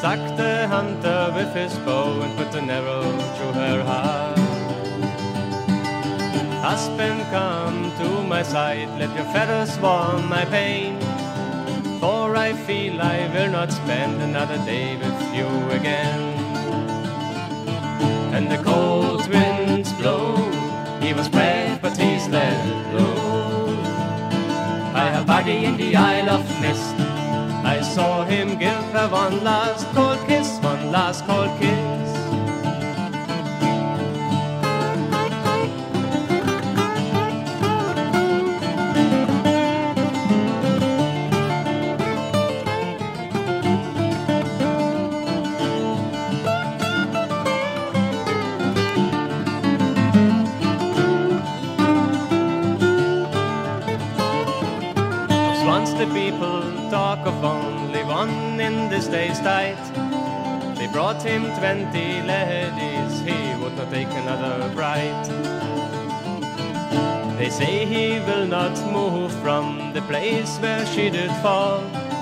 struck the hunter with his bow and put an arrow through her heart. Husband, come to my side, let your feathers warm my pain, for I feel I will not spend another day with you again. And the cold winds blow, he was brave but he's let low. By her body in the Isle of Mist, I saw him give her one last cold kiss, one last cold kiss. Once the people talk of only one in this day's tide. They brought him 20 ladies, he would not take another bride. They say he will not move from the place where she did fall,